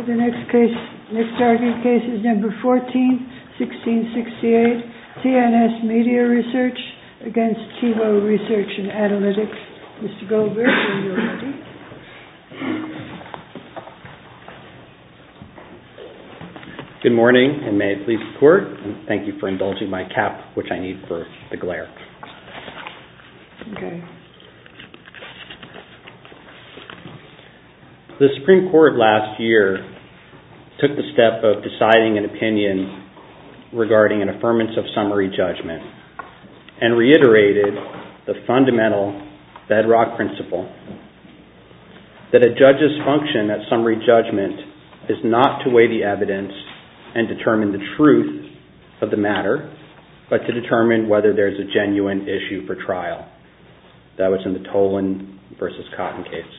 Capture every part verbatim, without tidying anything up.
The next case, next argued case is number fourteen sixteen sixty-eight, T N S Media Research against TiVo Research and Analytics. Mister Goldberg, when you're ready. Good morning, and may it please the Court, and thank you for indulging my cap, which I need for the glare. Okay. The Supreme Court last year took the step of deciding an opinion regarding an affirmance of summary judgment and reiterated the fundamental bedrock principle that a judge's function at summary judgment is not to weigh the evidence and determine the truth of the matter, but to determine whether there's a genuine issue for trial. That was in the Tolan versus Cotton case.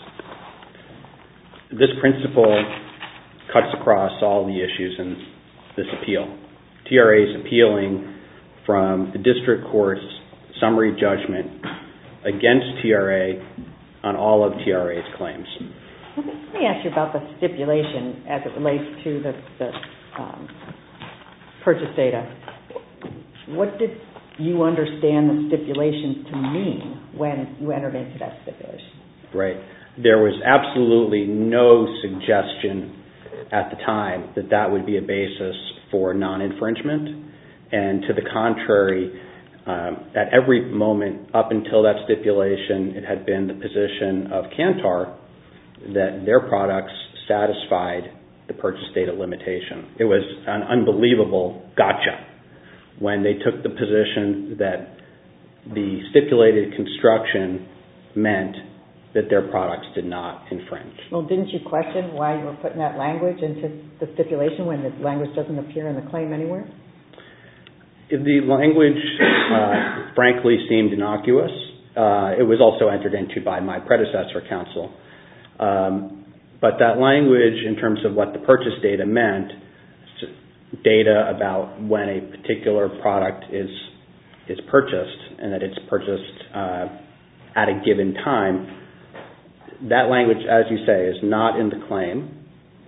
This principle cuts across all the issues in this appeal. T R A is appealing from the district court's summary judgment against T R A on all of T R A's claims. Let me ask you about the stipulation as it relates to the, the um, purchase data. What did you understand the stipulation to mean when you entered into that stipulation? Right. There was absolutely no suggestion at the time that that would be a basis for non-infringement, and to the contrary, um, at every moment up until that stipulation, it had been the position of Kantar that their products satisfied the purchase data limitation. It was an unbelievable gotcha when they took the position that the stipulated construction meant that their products did not infringe. Well, didn't you question why you were putting that language into the stipulation when the language doesn't appear in the claim anywhere? The language, uh, frankly, seemed innocuous. Uh, it was also entered into by my predecessor counsel. Um, but that language, in terms of what the purchase data meant, data about when a particular product is is purchased and that it's purchased uh, at a given time, that language, as you say, is not in the claim.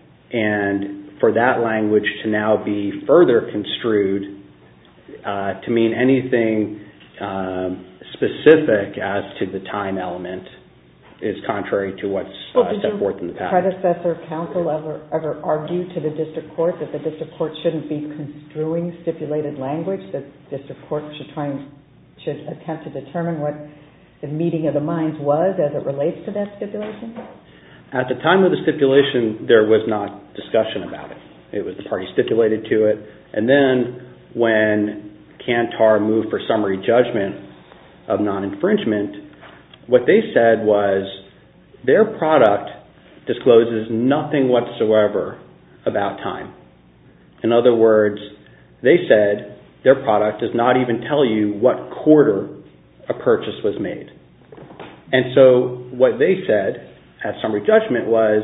And for that language to now be further construed uh, to mean anything um, specific as to the time element is contrary to what's uh, well, set forth in the patent. Did your predecessor counsel ever, ever argue to the district court that the district court shouldn't be construing stipulated language, that district court should try and should attempt to determine what the meeting of the minds was as it relates to that stipulation? At the time of the stipulation, there was not discussion about it. It was the party stipulated to it. And then when Kantar moved for summary judgment of non-infringement, what they said was their product discloses nothing whatsoever about time. In other words, they said their product does not even tell you what quarter a purchase was made. And so what they said at summary judgment was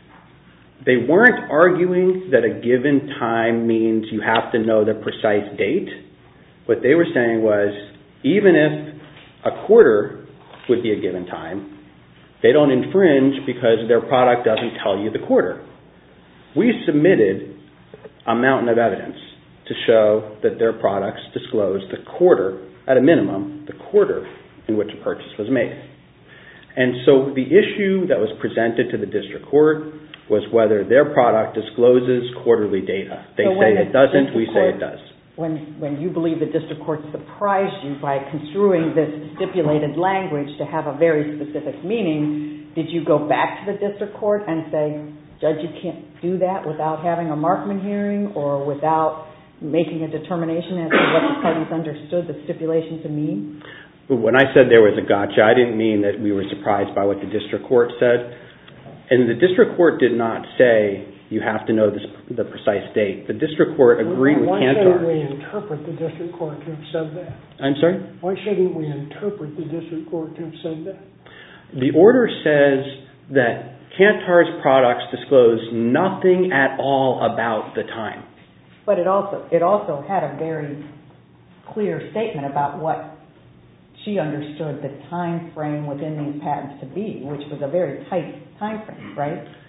they weren't arguing that a given time means you have to know the precise date. What they were saying was even if a quarter would be a given time, they don't infringe because their product doesn't tell you the quarter. We submitted a mountain of evidence to show that their products disclosed the quarter, at a minimum, the quarter in which a purchase was made. And so the issue that was presented to the district court was whether their product discloses quarterly data. They so say it doesn't, we court, say it does. When, when you believe the district court surprised you by construing this stipulated language to have a very specific meaning, did you go back to the district court and say, Judge, you can't do that without having a Markman hearing or without making a determination as to what the parties understood the stipulation to mean? When I said there was a gotcha, I didn't mean that we were surprised by what the district court said. And the district court did not say you have to know this, the precise date. The district court agreed well, with Kantar. Why shouldn't we interpret the district court to have said that? I'm sorry? Why shouldn't we interpret the district court to have said that? The order says that Kantar's products disclose nothing at all about the time. But it also it also had a very clear statement about what she understood the time frame within these patents to be, which was a very tight time frame, right?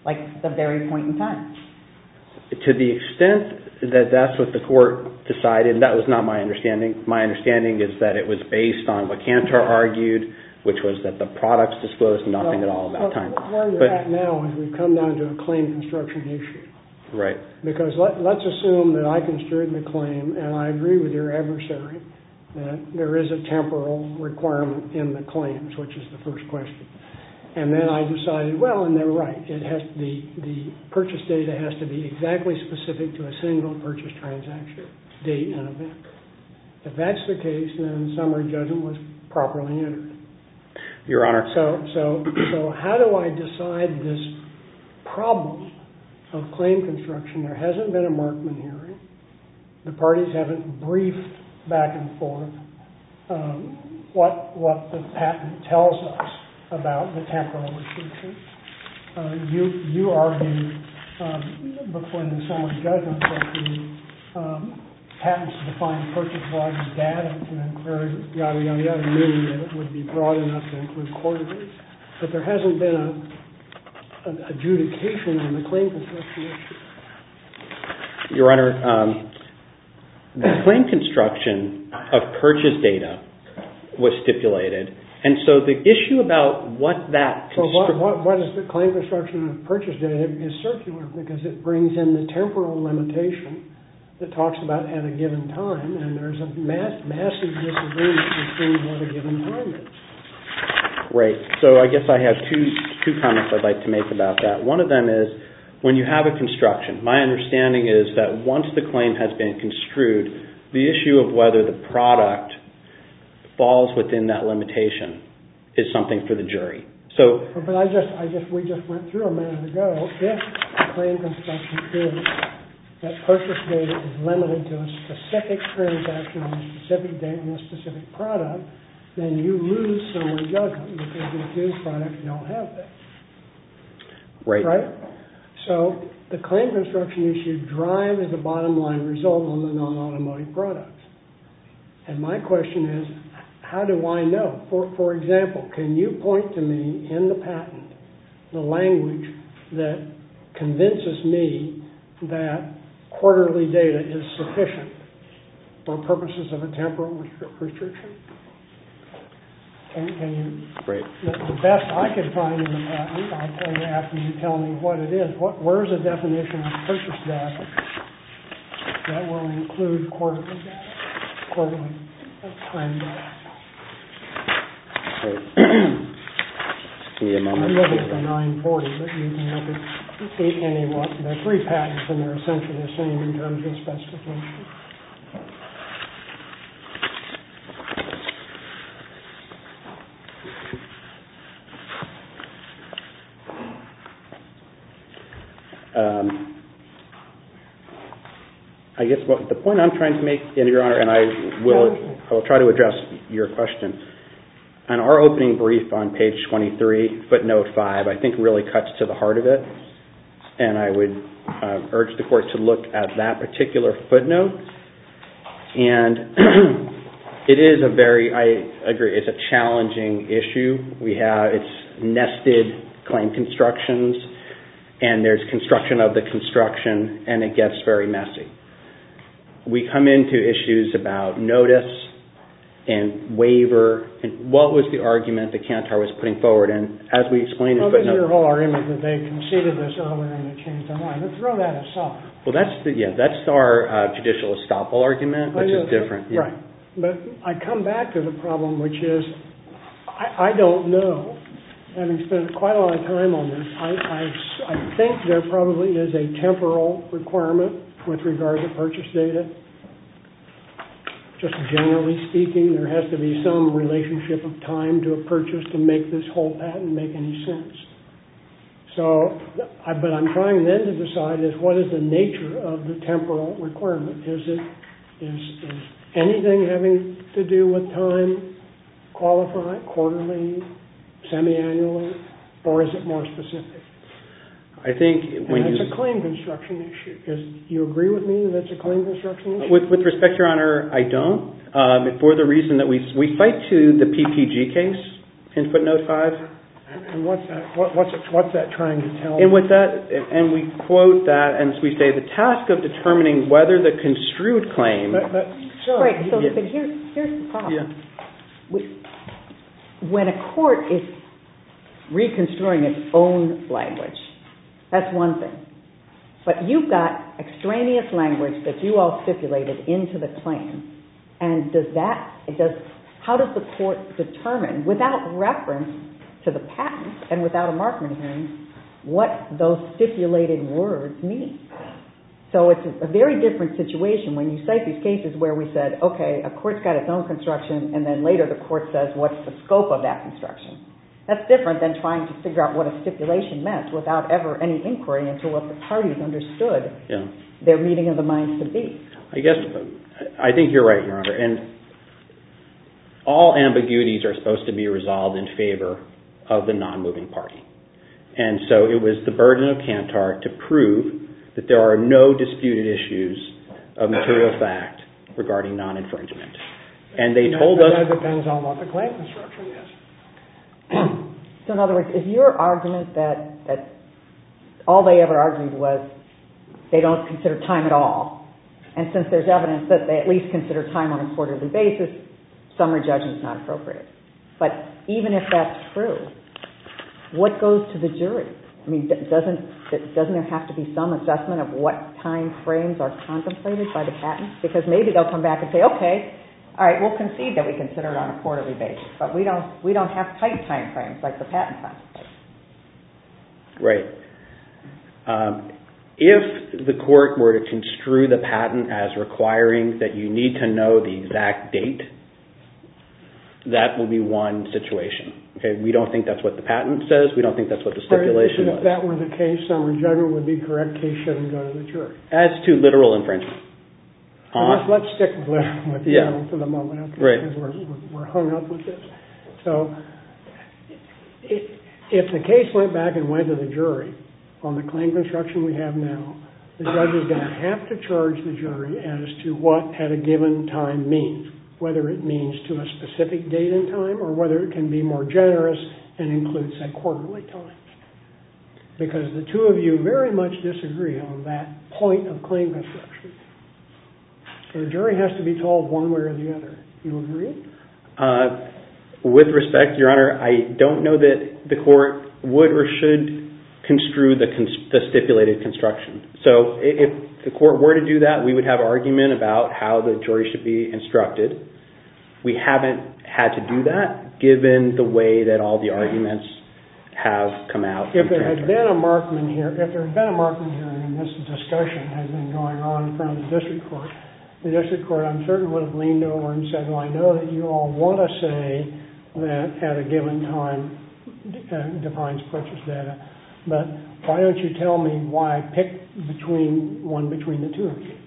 like the very point in time. To the extent that that's what the court decided, that was not my understanding. My understanding is that it was based on what Kantar argued, which was that the products disclosed nothing well, at all about well, time. Where you're but, at now is we've come down to a claim construction issue. Right. Because let, let's assume that I construed the claim, and I agree with your adversary that there is a temporal requirement in the claims, which is the first question. And then I decided, well, and they're right. It has the the purchase data has to be exactly specific to a single purchase transaction, date and event. If that's the case, then summary judgment was properly entered. Your Honor. So so so how do I decide this problem of claim construction? There hasn't been a Markman hearing. The parties haven't briefed back and forth um, what what the patent tells us about the temporal restriction. Uh, you you argued um, before the summary judgment that the um, patents define purchase volume data to include yada yada yada, meaning that it would be broad enough to include quarterly. But there hasn't been a, an adjudication on the claim construction issue. Your Honor, um, the claim construction of purchase data was stipulated. And so the issue about what that... So what, what, what is the claim construction of purchase data is circular because it brings in the temporal limitation that talks about at a given time, and there's a mass, massive disagreement between what a given time is. Right. So I guess I have two two comments I'd like to make about that. One of them is when you have a construction, my understanding is that once the claim has been construed, the issue of whether the product falls within that limitation is something for the jury. So, but I just, I just, we just went through a minute ago. If the claim construction is that purchase data is limited to a specific transaction on a specific date and a specific product, then you lose summary judgment because the accused products don't have that. Right. Right. So the claim construction issue drives the bottom line result on the non-automotive products. And my question is, how do I know? For, for example, can you point to me in the patent the language that convinces me that quarterly data is sufficient for purposes of a temporal restri- restriction? Can, can you? Right. The, the best I could find in the patent, I'll tell you after you tell me what it is. What, where's the definition of purchase data that will include quarterly data, quarterly time data? Give me a moment. I'm looking at the nine forty, but you can look at any one. There are three patents, and they're essentially the same in terms of specification. Um, I guess what the point I'm trying to make, Your Honor, and I will, I will try to address your question. On our opening brief on page twenty-three, footnote five, I think really cuts to the heart of it. And I would uh, urge the court to look at that particular footnote. And it is a very, I agree, it's a challenging issue. We have, it's nested claim constructions, and there's construction of the construction, and it gets very messy. We come into issues about notice and waiver, and what was the argument that Kantar was putting forward. And as we explained... Well, this is your whole argument that they conceded this earlier and they changed their mind. Let's throw that aside. Well, that's the, yeah, that's our uh, judicial estoppel argument, which is different. Yeah. Right. But I come back to the problem, which is, I, I don't know, having spent quite a lot of time on this, I, I, I think there probably is a temporal requirement with regard to purchase data. Just generally speaking, there has to be some relationship of time to a purchase to make this whole patent make any sense. So, I, but I'm trying then to decide is what is the nature of the temporal requirement? Is it is, is anything having to do with time qualify, quarterly, semi-annually, or is it more specific? I think when and that's you... a claim construction issue. Is, you agree with me that that's a claim construction issue? With, with respect, Your Honor, I don't. Um, for the reason that we we cite to the P P G case in footnote five, And what's that? What, what's it, what's that trying to tell? And with that, and we quote that, and we say the task of determining whether the construed claim. But, but, so, right. So, yeah. but here's here's the problem. Yeah. We, when a court is reconstruing its own language, that's one thing. But you've got extraneous language that you all stipulated into the claim, and does that does how does the court determine, without reference to the patent and without a Markman hearing, what those stipulated words mean? So it's a very different situation when you cite these cases where we said, okay, a court's got its own construction, and then later the court says, what's the scope of that construction? That's different than trying to figure out what a stipulation meant without ever any inquiry into what the parties understood Yeah. their meeting of the minds to be. I guess, I think you're right, Your Honor, and all ambiguities are supposed to be resolved in favor of the non-moving party. And so it was the burden of Kantar to prove that there are no disputed issues of material fact regarding non-infringement. And they that, told us... That depends on what the claim construction is. So in other words, is your argument that, that all they ever argued was they don't consider time at all, and since there's evidence that they at least consider time on a quarterly basis, summary judgment is not appropriate? But even if that's true, what goes to the jury? I mean, doesn't doesn't there have to be some assessment of what time frames are contemplated by the patent? Because maybe they'll come back and say, okay, all right, we'll concede that we consider it on a quarterly basis, but we don't we don't have tight time frames like the patent contemplates. Right. Um, if the court were to construe the patent as requiring that you need to know the exact date, that will be one situation. Okay, we don't think that's what the patent says. We don't think that's what the stipulation was. If that were the case, summary judgment would be correct. Case shouldn't go to the jury. As to literal infringement. So let's, let's stick with literal with yeah. literal for the moment, okay? Right. Because we're, we're hung up with this. So it, if the case went back and went to the jury on the claim construction we have now, the judge is going to have to charge the jury as to what at a given time means, whether it means to a specific date and time or whether it can be more generous and include, say, quarterly time. Because the two of you very much disagree on that point of claim construction. So the jury has to be told one way or the other. You agree? Uh, with respect, Your Honor, I don't know that the court would or should construe the, cons- the stipulated construction. So if the court were to do that, we would have argument about how the jury should be instructed. We haven't had to do that, given the way that all the arguments have come out. If there had been a Markman here, if there had been a Markman hearing and this discussion had been going on in front of the district court, the district court, I'm certain, would have leaned over and said, well, I know that you all want to say that at a given time uh, defines purchase data, but why don't you tell me why I picked between one between the two of you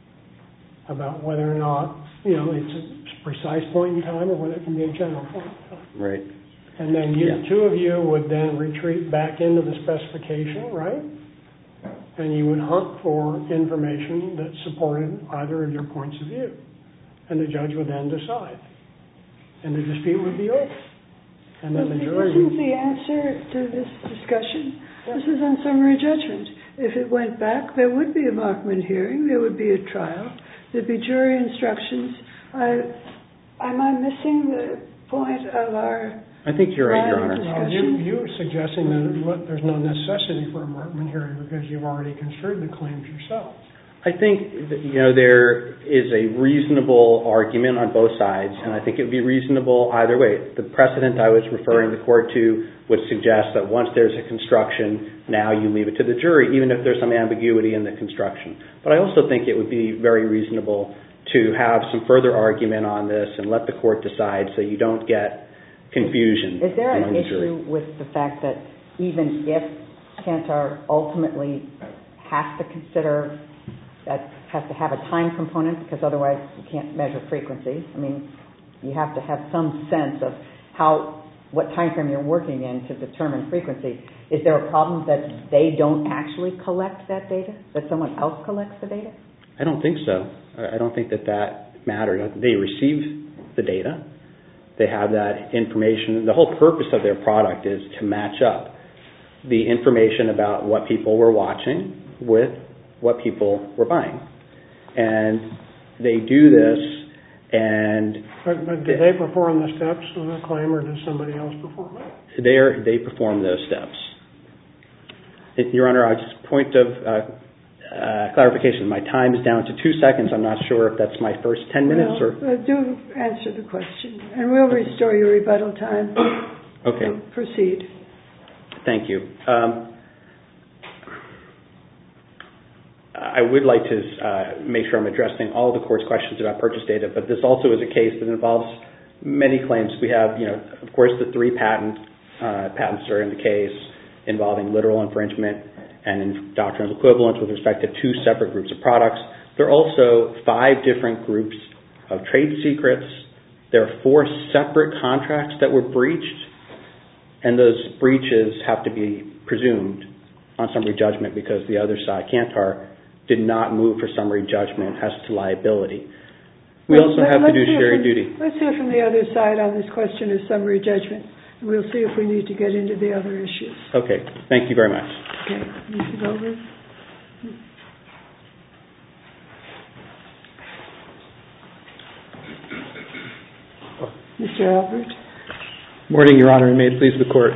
about whether or not, you know, it's a precise point in time or whether it can be a general point in time. Right. And then you, yeah. two of you would then retreat back into the specification, right? And you would hunt for information that supported either of your points of view. And the judge would then decide. And the dispute would be over. And then well, the jury isn't would... the answer to this discussion? This is on summary judgment. If it went back, there would be a Markman hearing. There would be a trial. There'd be jury instructions. I, am I missing the point of our... I think you're right, Your Honor. Well, you, you're suggesting that there's no necessity for a Markman hearing because you've already construed the claims yourself. I think that, you know, there is a reasonable argument on both sides, and I think it would be reasonable either way. The precedent I was referring the court to would suggest that once there's a construction, now you leave it to the jury, even if there's some ambiguity in the construction. But I also think it would be very reasonable to have some further argument on this and let the court decide so you don't get confusion. Is there an among the issue jury. with the fact that even if Kantar ultimately has to consider that has to have a time component because otherwise you can't measure frequency. I mean, you have to have some sense of how, what time frame you're working in to determine frequency. Is there a problem that they don't actually collect that data, that someone else collects the data? I don't think so. I don't think that that matters. They receive the data, They have that information. The whole purpose of their product is to match up the information about what people were watching with what people were buying. And they do this, and... But, but do they perform the steps of the claim, or does somebody else perform it? They are, they perform those steps. Your Honor, I just point of uh, uh, clarification. My time is down to two seconds. I'm not sure if that's my first ten minutes well, or... Uh, do answer the question, and we'll restore your rebuttal time. Okay. So proceed. Thank you. Um, I would like to uh, make sure I'm addressing all the court's questions about purchase data, but this also is a case that involves many claims. We have, you know, of course, the three patent uh, patents that are in the case involving literal infringement and in doctrine of equivalence with respect to two separate groups of products. There are also five different groups of trade secrets. There are four separate contracts that were breached, and those breaches have to be presumed on summary judgment because the other side, Kantar, did not move for summary judgment as to liability. We Let's, also have to do share from, duty. Let's hear from the other side on this question of summary judgment. We'll see if we need to get into the other issues. Okay. Thank you very much. Okay. Mister Goldberg? Mister Albert? Morning, Your Honor, and may it please the Court.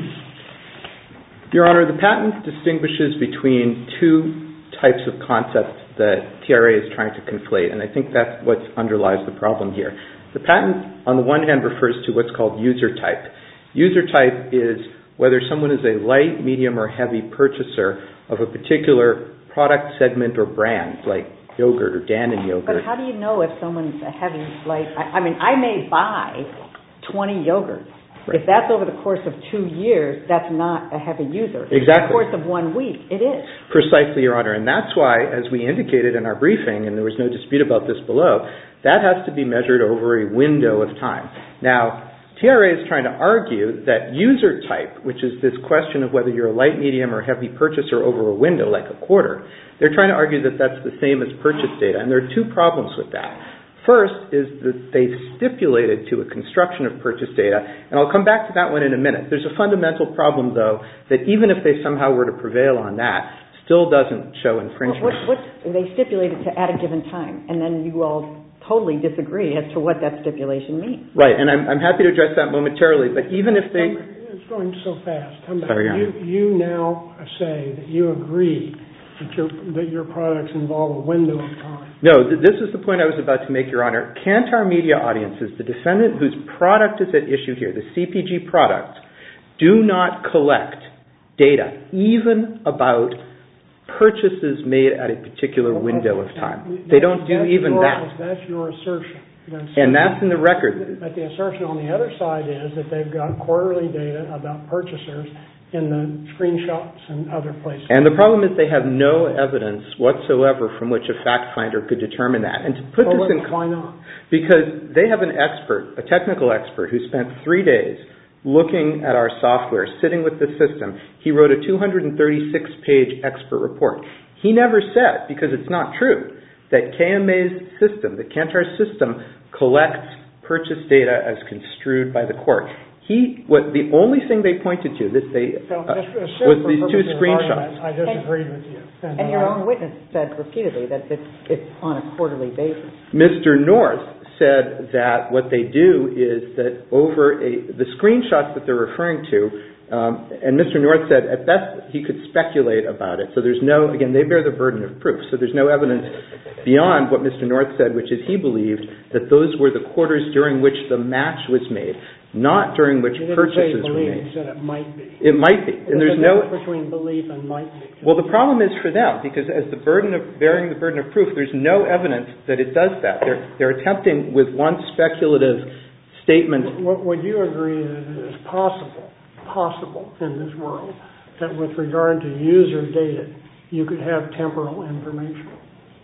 Your Honor, the patent distinguishes between two types of concepts that T R A is trying to conflate, and I think that's what underlies the problem here. The patent, on the one hand, refers to what's called user type. User type is whether someone is a light, medium, or heavy purchaser of a particular product segment or brand, like yogurt or Dannon yogurt. But how do you know if someone's a heavy, light? I, I mean, I may buy twenty yogurts. Right. If that's over the course of two years, that's not a heavy user. Exactly. Over the course of one week, it is. Precisely, Your Honor. And that's why, as we indicated in our briefing, and there was no dispute about this below, that has to be measured over a window of time. Now, T R A is trying to argue that user type, which is this question of whether you're a light, medium, or heavy purchaser over a window, like a quarter, they're trying to argue that that's the same as purchase data. And there are two problems with that. First is that they've stipulated to a construction of purchase data, and I'll come back to that one in a minute. There's a fundamental problem, though, that even if they somehow were to prevail on that, still doesn't show infringement. What, what, what they stipulated to at a given time, and then you all totally disagree as to what that stipulation means. Right, and I'm, I'm happy to address that momentarily, but even if they... It's going so fast. Come back. Sorry, you, you now say that you agree that your, that your products involve a window of time. No, th- this is the point I was about to make, Your Honor. Kantar Media Audiences, the defendant whose product is at issue here, the C P G product, do not collect data even about purchases made at a particular window of time. They don't do even that. That's your assertion. And that's in the record. But the assertion on the other side is that they've got quarterly data about purchasers in the screenshots and other places. And the problem is they have no evidence whatsoever from which a fact finder could determine that. And to put well, this in... Why not? Because they have an expert, a technical expert, who spent three days looking at our software, sitting with the system. He wrote a two hundred thirty-six page expert report. He never said, because it's not true, that K M A's system, the Kantar system, collects purchase data as construed by the court. He, what the only thing they pointed to, that they so, uh, was these two screenshots. I disagreed with you. And, and your own witness said repeatedly that it's, it's on a quarterly basis. Mister North said that what they do is that over a, the screenshots that they're referring to, um, and Mister North said at best he could speculate about it. So there's no, again, they bear the burden of proof. So there's no evidence beyond what Mister North said, which is he believed that those were the quarters during which the match was made, not during which purchases were made. He said it might be. It might be. And there's no between belief and might be. Well, the problem is for them, because as the burden of bearing the burden of proof, there's no evidence that it does that. They're they're attempting with one speculative statement. What, would you agree that it is possible, possible in this world that with regard to user data, you could have temporal information?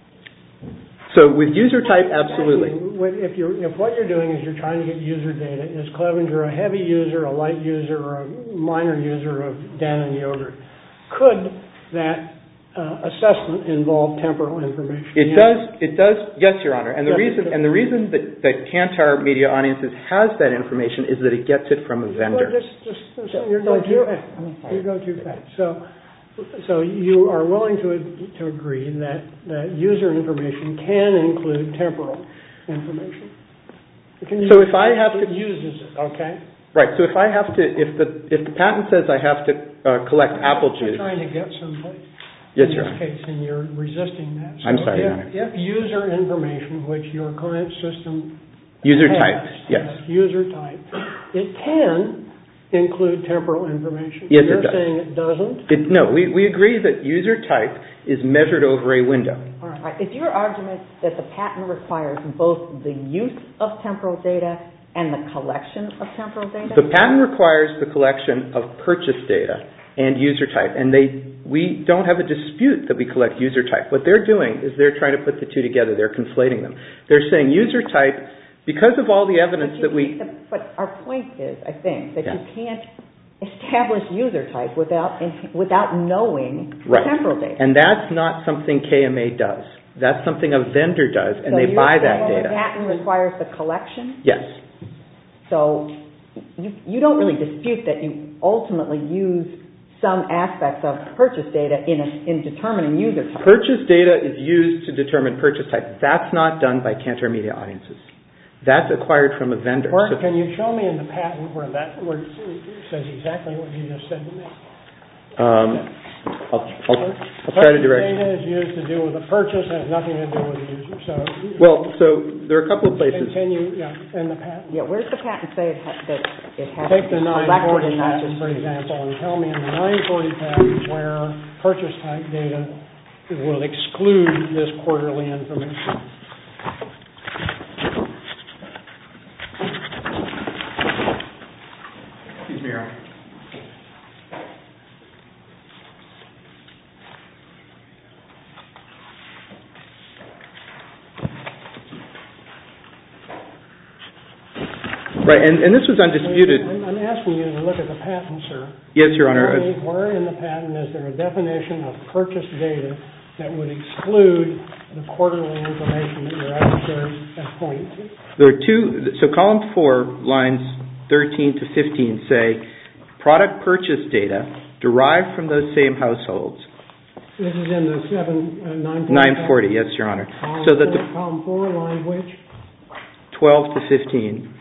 So with user type, absolutely. If you're, if what you're doing is you're trying to get user data, is Clevenger a heavy user, a light user, or a minor user of Dannon yogurt? Could that uh, assessment involve temporal information? It yes. does. It does. Yes, Your Honor. And the yes, reason and the reason that, that Kantar Media Audiences has that information is that it gets it from a vendor. Well, just, just, just, So, you're so going too you're, fast. I mean, sorry. You go too fast. So, so you are willing to to agree that that user information can include temporal information. Can So if I have to it uses it, okay. Right. So if I have to, if the if the patent says I have to uh, collect apple You're juice. trying to get someplace. Yes, in Your this Honor. case, and you're resisting that. So I'm sorry, Your if, Honor. if user information, which your client system User has, type. Yes. has user type, it can include temporal information. Yes, You're it does. saying it doesn't? It, no, we, we agree that user type is measured over a window. All right. Right. Is your argument that the patent requires both the use of temporal data and the collection of temporal data? The patent requires the collection of purchase data and user type, and they we don't have a dispute that we collect user type. What they're doing is they're trying to put the two together. They're conflating them. They're saying user type, because of all the evidence but that we... But our point is, I think, that Yeah. you can't establish user type without without knowing Right. the temporal data. And that's not something K M A does. That's something a vendor does, and So they you're buy saying that The data. patent requires the collection, Yes. so you, you don't really dispute that you ultimately use some aspects of purchase data in, a, in determining user type. Purchase data is used to determine purchase type. That's not done by Kantar Media Audiences. That's acquired from a vendor. Or So- can you show me in the patent where that where it says exactly what you just said to me? Um, I'll, I'll, I'll try to direct. Purchase data is used to do with the purchase, has nothing to do with the user. So Well, so there are a couple of places. continue, yeah, in the patent. Yeah, where's the patent say it ha- that it has Take to the be nine collected forty and not patent, just for used? example, and tell me in the nine forty patent where purchase type data will exclude this quarterly information. Excuse me, Your Honor. Right, and, and this was undisputed. I'm, I'm asking you to look at the patent, sir. Yes, Your Honor. Tell me where in the patent is there a definition of purchase data that would exclude the quarterly information that your adversary has pointed to? There are two, so column four, lines thirteen to fifteen say, product purchase data derived from those same households. This is in the seven, uh, nine forty. nine forty, yes, Your Honor. Column So that four, the column four, line which? twelve to fifteen.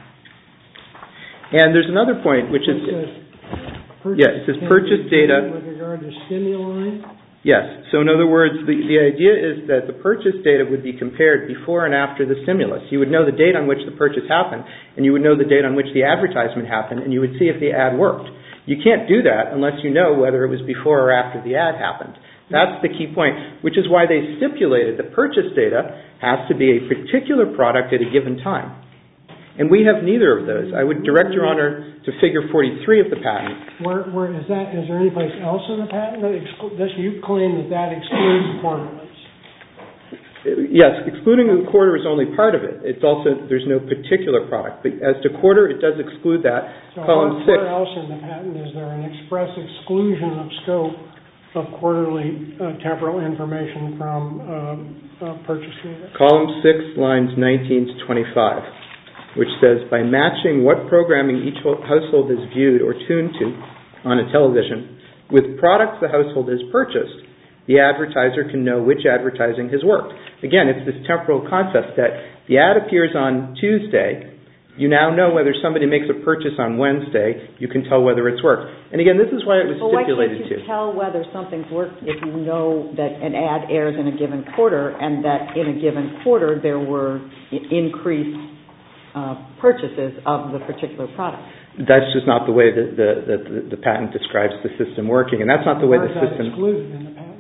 And there's another point, which is, It says purchase yeah, it says can purchase be data. With regard to stimuli. yes. So in other words, the, the idea is that the purchase data would be compared before and after the stimulus. You would know the date on which the purchase happened, and you would know the date on which the advertisement happened, and you would see if the ad worked. You can't do that unless you know whether it was before or after the ad happened. That's the key point, which is why they stipulated that purchase data has to be a particular product at a given time. And we have neither of those. I would direct Your Honor to figure forty-three of the patent. Where, where is that? Is there any place else in the patent that exclu- this, you claim that that excludes quarterlies? Yes, excluding the quarter is only part of it. It's also, there's no particular product. But as to quarter, it does exclude that. So Column where, six. where else in the patent is there an express exclusion of scope of quarterly uh, temporal information from uh, uh, purchase data? Column six, lines nineteen to twenty-five, which says, by matching what programming each ho- household is viewed or tuned to on a television with products the household has purchased, the advertiser can know which advertising has worked. Again, it's this temporal concept that the ad appears on Tuesday. You now know whether somebody makes a purchase on Wednesday. You can tell whether it's worked. And again, this is why it was Well, why stipulated can't you to. tell whether something's worked if you know that an ad airs in a given quarter and that in a given quarter there were i- increased uh, purchases of the particular product? That's just not the way that the, that the, the patent describes the system working, and that's not the way Where the is that system... excluded in the patent?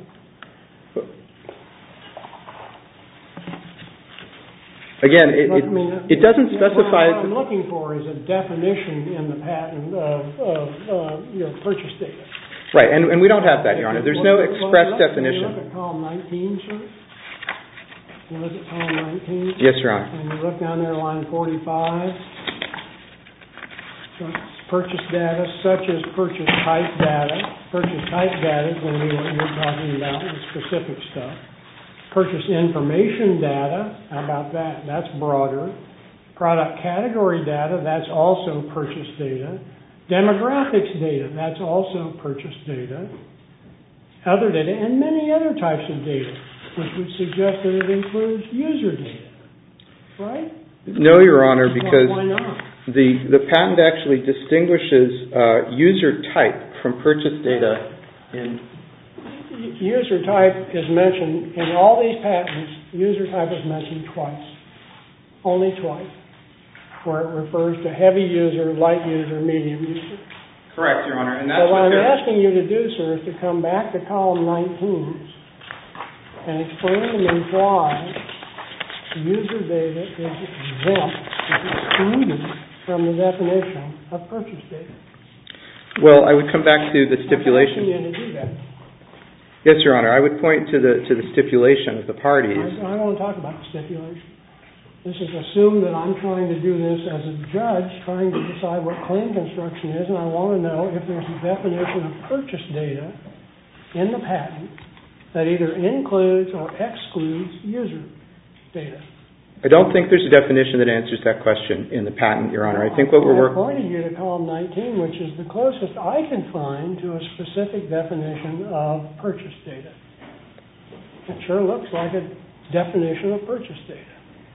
Again, it, But, it, I mean, it doesn't what specify... I'm, what I'm looking for is a definition in the patent of, of uh, your purchase data. Right, and, and we don't have that, Your Honor. There's no Well, express look- Can you definition. look at column nineteen, sir? You look at column nineteen? Yes, Your Honor. And you look down there, line forty-five. So purchase data such as purchase type data. Purchase type data is going to be what you're talking about, the specific stuff. Purchase information data, how about that? That's broader. Product category data, that's also purchase data. Demographics data, that's also purchase data. Other data, and many other types of data, which would suggest that it includes user data, right? No, Your Honor, because why, why not? the the patent actually distinguishes uh, user type from purchase data. In user type is mentioned in all these patents. User type is mentioned twice, only twice, where it refers to heavy user, light user, medium user. Correct, Your Honor. And that's so what I'm they're... asking you to do, sir, is to come back to column nineteen and explain to me why user data is exempt, is excluded from the definition of purchase data. Well, I would come back to the stipulation. I'm asking you to do that. Yes, Your Honor. I would point to the to the stipulation of the parties. I, I don't want to talk about the stipulation. This is assume that I'm trying to do this as a judge, trying to decide what claim construction is, and I want to know if there's a definition of purchase data in the patent that either includes or excludes user data. I don't think there's a definition that answers that question in the patent, Your Honor. I think what we're working... I pointed you to column nineteen, which is the closest I can find to a specific definition of purchase data. It sure looks like a definition of purchase data.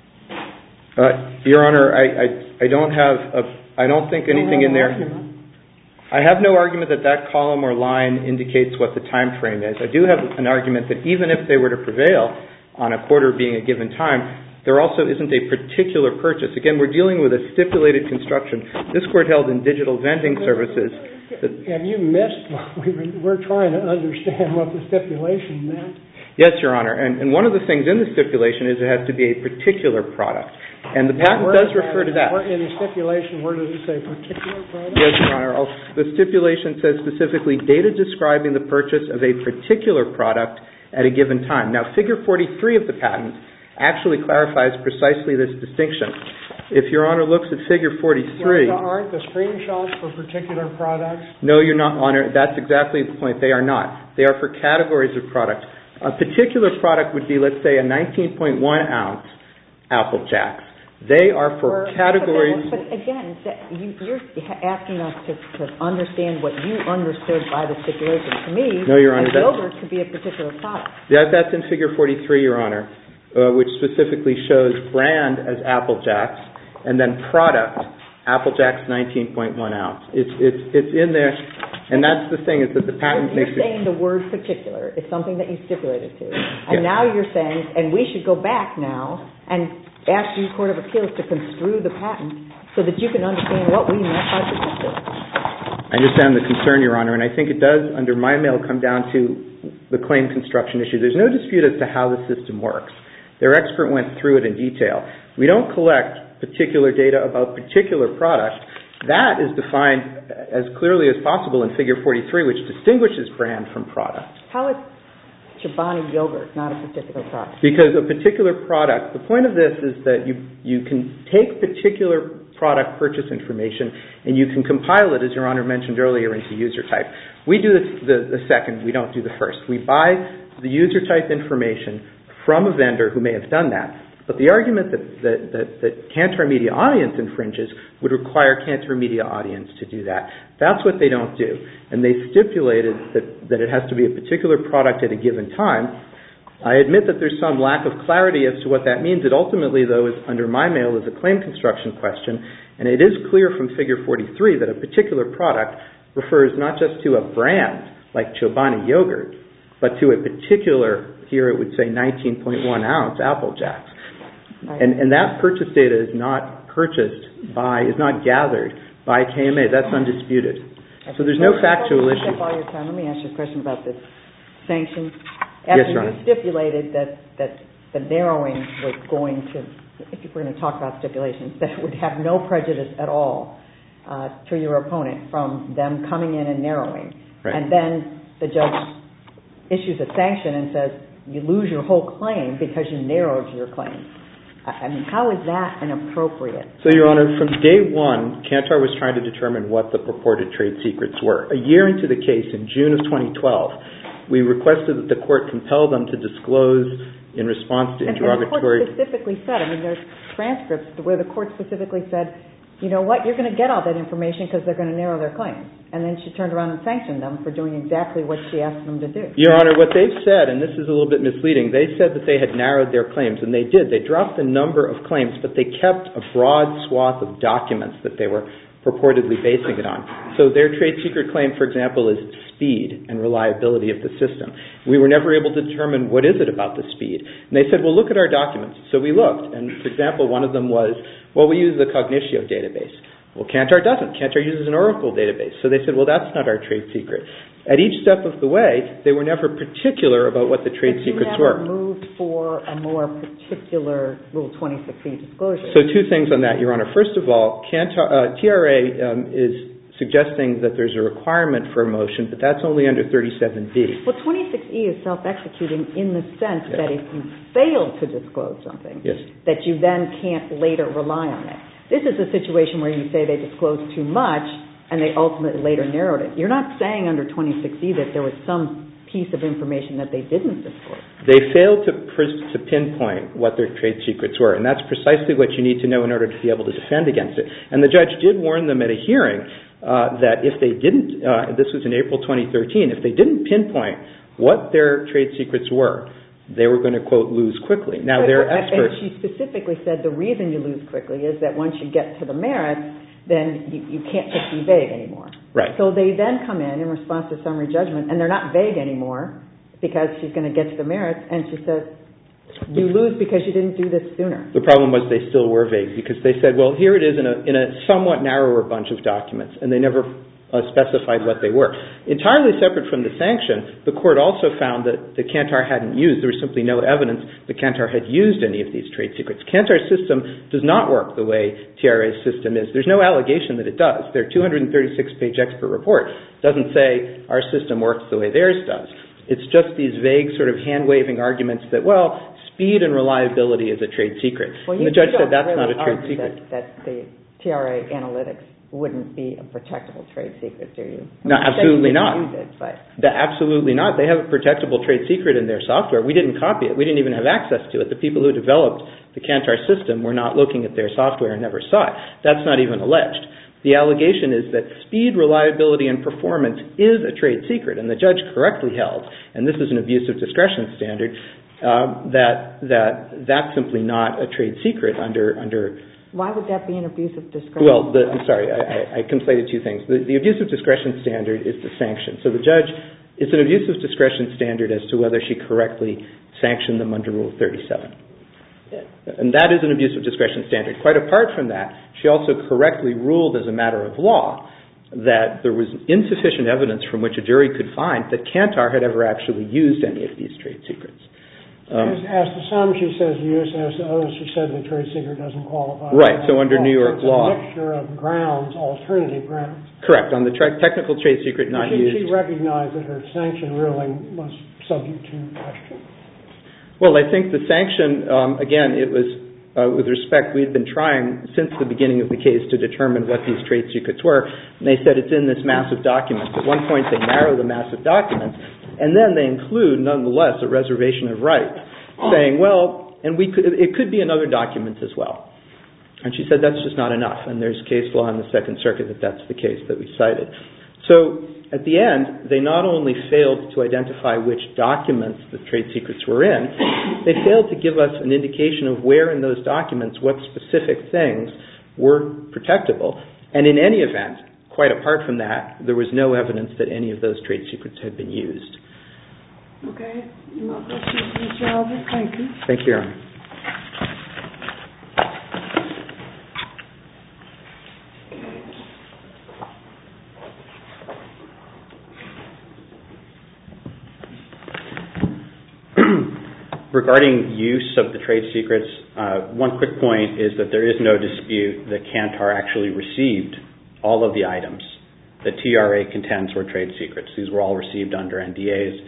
Uh, Your Honor, I, I I don't have a I don't think anything in there. Argument. I have no argument that that column or line indicates what the time frame is. I do have an argument that even if they were to prevail on a quarter being a given time, there also isn't a particular purchase. Again, we're dealing with a stipulated construction. This court held in digital vending services. That, have you missed? We're trying to understand what the stipulation meant. Yes, Your Honor. And, and one of the things in the stipulation is it has to be a particular product. And the patent where does that, refer to that. Where in the stipulation, where does it say particular product? Yes, Your Honor. I'll, the stipulation says specifically data describing the purchase of a particular product at a given time. Now, figure forty-three of the patent actually clarifies precisely this distinction. If Your Honor looks at figure forty-three... Well, aren't the screenshots for particular products? No, Your Honor. That's exactly the point. They are not. They are for categories of product. A particular product would be, let's say, a nineteen point one ounce Apple Jacks. They are for or, categories... But, but again, you, you're asking us to, to understand what you understood by the stipulation. To me, no, Your Honor, a yogurt could be a particular product. That, that's in figure forty-three, Your Honor, uh, which specifically shows brand as Apple Jacks and then product Apple Jacks nineteen point one ounce. It's, it's, it's in there, and that's the thing, is that the patent you're, makes you're it... saying the word particular is something that you stipulated to. And yes. Now you're saying, and we should go back now and ask the Court of Appeals to construe the patent so that you can understand what we meant by particular. I understand the concern, Your Honor, and I think it does, under my mail, come down to the claim construction issue. There's no dispute as to how the system works. Their expert went through it in detail. We don't collect particular data about particular products. That is defined as clearly as possible in figure forty-three, which distinguishes brand from product. How is Chobani yogurt not a particular product? Because a particular product, the point of this is that you, you can take particular product purchase information and you can compile it, as Your Honor mentioned earlier, into user type. We do this, the, the second, we don't do the first. We buy the user type information from a vendor who may have done that. But the argument that, that, that, that Kantar Media Audience infringes would require Kantar Media Audience to do that. That's what they don't do. And they stipulated that, that it has to be a particular product at a given time. I admit that there's some lack of clarity as to what that means. It ultimately, though, is under my mail is a claim construction question. And it is clear from figure forty-three that a particular product refers not just to a brand like Chobani yogurt, but to a particular, here it would say nineteen point one ounce Apple Jacks. Right. And, and that purchase data is not purchased by, is not gathered by K M A. That's undisputed. So there's no factual issue. All your time. Let me ask you a question about this sanction. After yes, Your Honor. You stipulated that, that the narrowing was going to, if we're going to talk about stipulations, that it would have no prejudice at all uh, to your opponent from them coming in and narrowing. Right. And then the judge issues a sanction and says, you lose your whole claim because you narrowed your claim. I mean, how is that inappropriate? So, Your Honor, from day one, Kantar was trying to determine what the purported trade secrets were. A year into the case, in June of twenty twelve, we requested that the court compel them to disclose in response to interrogatory... And, and the court specifically said, I mean, there's transcripts where the court specifically said, you know what, you're going to get all that information because they're going to narrow their claims. And then she turned around and sanctioned them for doing exactly what she asked them to do. Your Honor, what they've said, and this is a little bit misleading, they said that they had narrowed their claims, and they did. They dropped the number of claims, but they kept a broad swath of documents that they were purportedly basing it on. So their trade secret claim, for example, is speed and reliability of the system. We were never able to determine what is it about the speed. And they said, well, look at our documents. So we looked, and for example, one of them was, well, we use the Cognitio database. Well, Kantar doesn't. Kantar uses an Oracle database. So they said, well, that's not our trade secret. At each step of the way, they were never particular about what the trade but secrets you were. never moved for a more particular Rule twenty-six E disclosure. So two things on that, Your Honor. First of all, Kantar, uh, T R A um, is suggesting that there's a requirement for a motion, but that's only under thirty-seven B. Well, twenty-six E is self-executing in the sense yes. that if you fail to disclose something, yes. that you then can't later rely on it. This is a situation where you say they disclosed too much and they ultimately later narrowed it. You're not saying under twenty-six E that there was some piece of information that they didn't disclose. They failed to, pr- to pinpoint what their trade secrets were, and that's precisely what you need to know in order to be able to defend against it. And the judge did warn them at a hearing uh, that if they didn't, uh, this was in April twenty thirteen, if they didn't pinpoint what their trade secrets were, they were going to, quote, lose quickly. Now, but, they're and experts. She specifically said the reason you lose quickly is that once you get to the merits, then you, you can't just be vague anymore. Right. So they then come in in response to summary judgment, and they're not vague anymore because she's going to get to the merits, and she says, you lose because you didn't do this sooner. The problem was they still were vague because they said, well, here it is in a, in a somewhat narrower bunch of documents, and they never uh, specified what they were. Entirely separate from the sanction, the court also found that the Kantar hadn't used, there was simply no evidence that Kantar had used any of these trade secrets. Kantar's system does not work the way T R A's system is. There's no allegation that it does. Their two hundred thirty-six page expert report doesn't say our system works the way theirs does. It's just these vague sort of hand-waving arguments that, well, speed and reliability is a trade secret. Well, and you, the judge you said that's really not a trade secret. That, that the T R A analytics wouldn't be a protectable trade secret, do you? No, absolutely not. Use it, but. The, absolutely not. They have a protectable trade secret in their software. We didn't copy it. We didn't even have access to it. The people who developed the Kantar system were not looking at their software and never saw it. That's not even alleged. The allegation is that speed, reliability, and performance is a trade secret, and the judge correctly held, and this is an abuse of discretion standard, uh, that that that's simply not a trade secret under under. Why would that be an abuse of discretion? Well, the, I'm sorry, I, I, I conflated two things. The, the abuse of discretion standard is the sanction. So the judge, it's an abuse of discretion standard as to whether she correctly sanctioned them under Rule thirty-seven. And that is an abuse of discretion standard. Quite apart from that, she also correctly ruled as a matter of law that there was insufficient evidence from which a jury could find that Kantar had ever actually used any of these trade secrets. Um, as, as to some, she says yes. As to others, she said the trade secret doesn't qualify. Right. So under New York so it's law, a mixture of grounds, alternative grounds. Correct. On the tra- technical trade secret not she, used. She recognized that her sanction ruling was subject to question. Well, I think the sanction, um, again, it was uh, with respect. We had been trying since the beginning of the case to determine what these trade secrets were, and they said it's in this massive document. At one point, they narrow the massive documents. And then they include, nonetheless, a reservation of rights, saying, well, and we could, it could be in other documents as well. And she said that's just not enough, and there's case law in the Second Circuit that that's the case that we cited. So at the end, they not only failed to identify which documents the trade secrets were in, they failed to give us an indication of where in those documents what specific things were protectable. And in any event, quite apart from that, there was no evidence that any of those trade secrets had been used. Okay. No questions, Mister Albert. Thank you. Thank you, Your Honor. Regarding use of the trade secrets, uh, one quick point is that there is no dispute that Kantar actually received all of the items that T R A contends were trade secrets. These were all received under N D As.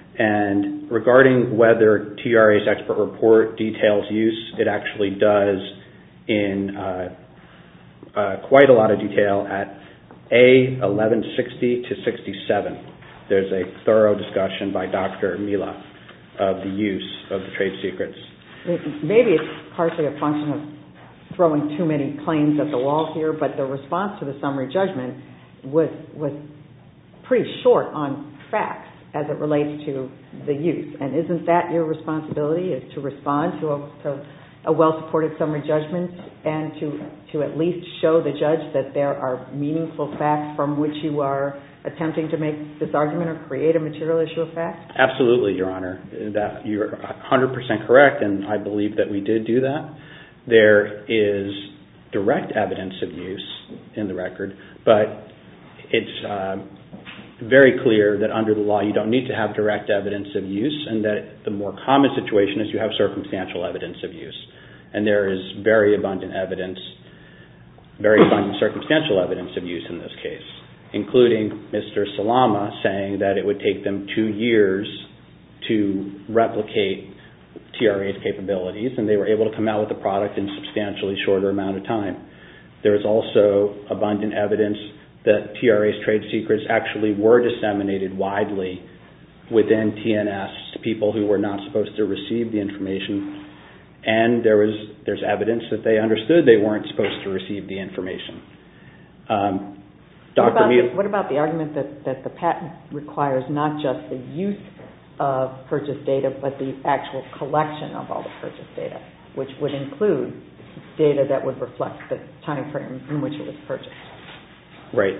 And regarding whether T R A's expert report details use, it actually does in uh, uh, quite a lot of detail at A eleven sixty to sixty-seven. There's a thorough discussion by Doctor Mila of the use of the trade secrets. Maybe it's partially a function of throwing too many claims at the wall here, but the response to the summary judgment was was pretty short on facts as it relates to the use. And isn't that your responsibility, is to respond to a, to a well-supported summary judgment and to, to at least show the judge that there are meaningful facts from which you are attempting to make this argument or create a material issue of fact? Absolutely, Your Honor. That you're one hundred percent correct, and I believe that we did do that. There is direct evidence of use in the record, but it's uh, very clear that under the law you don't need to have direct evidence of use, and that the more common situation is you have circumstantial evidence of use. And there is very abundant evidence, very abundant circumstantial evidence of use in this case, including Mister Salama saying that it would take them two years to replicate T R A's capabilities, and they were able to come out with a product in a substantially shorter amount of time. There is also abundant evidence that T R A's trade secrets actually were disseminated widely within T N S to people who were not supposed to receive the information, and there was there's evidence that they understood they weren't supposed to receive the information. Um, What Doctor about, Mila, the, what about the argument that, that the patent requires not just the use of purchase data, but the actual collection of all the purchase data, which would include data that would reflect the time frame in which it was purchased? right.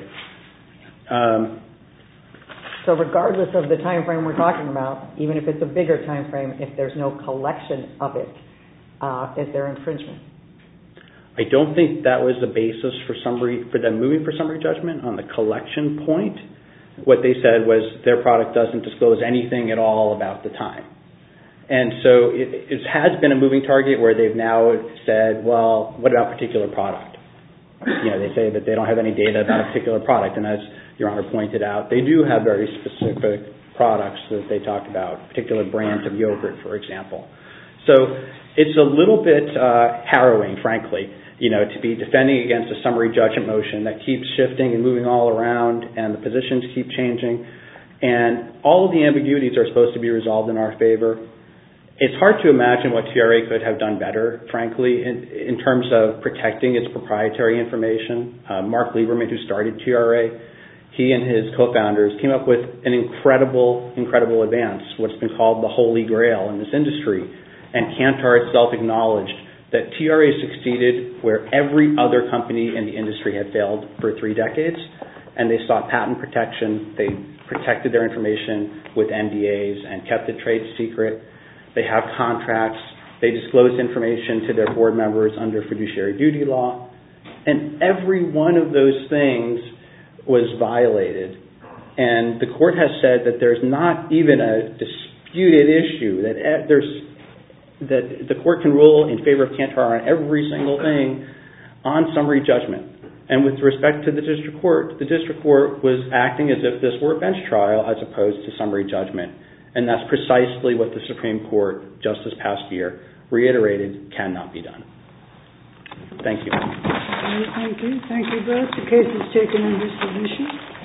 Um, so regardless of the time frame we're talking about, even if it's a bigger time frame, if there's no collection of it, uh, is there infringement? I don't think that was the basis for summary for them moving for summary judgment on the collection point. What they said was their product doesn't disclose anything at all about the time. And so it, it has been a moving target where they've now said, well, what about particular product? You know, they say that they don't have any data about a particular product, and as Your Honor pointed out, they do have very specific products that they talk about, particular brands of yogurt, for example. So it's a little bit uh, harrowing, frankly, you know, to be defending against a summary judgment motion that keeps shifting and moving all around, and the positions keep changing, and all of the ambiguities are supposed to be resolved in our favor. It's hard to imagine what T R A could have done better, frankly, in, in terms of protecting its proprietary information. Uh, Mark Lieberman, who started T R A, he and his co-founders came up with an incredible, incredible advance, what's been called the holy grail in this industry. And Kantar itself acknowledged that T R A succeeded where every other company in the industry had failed for three decades, and they sought patent protection. They protected their information with N D As and kept it trade secret. They have contracts. They disclose information to their board members under fiduciary duty law. And every one of those things was violated. And the court has said that there's not even a disputed issue, that there's that the court can rule in favor of Kantar on every single thing on summary judgment. And with respect to the district court, the district court was acting as if this were a bench trial as opposed to summary judgment. And that's precisely what the Supreme Court, just this past year, reiterated cannot be done. Thank you. Thank you. Thank you both. The case is taken under submission.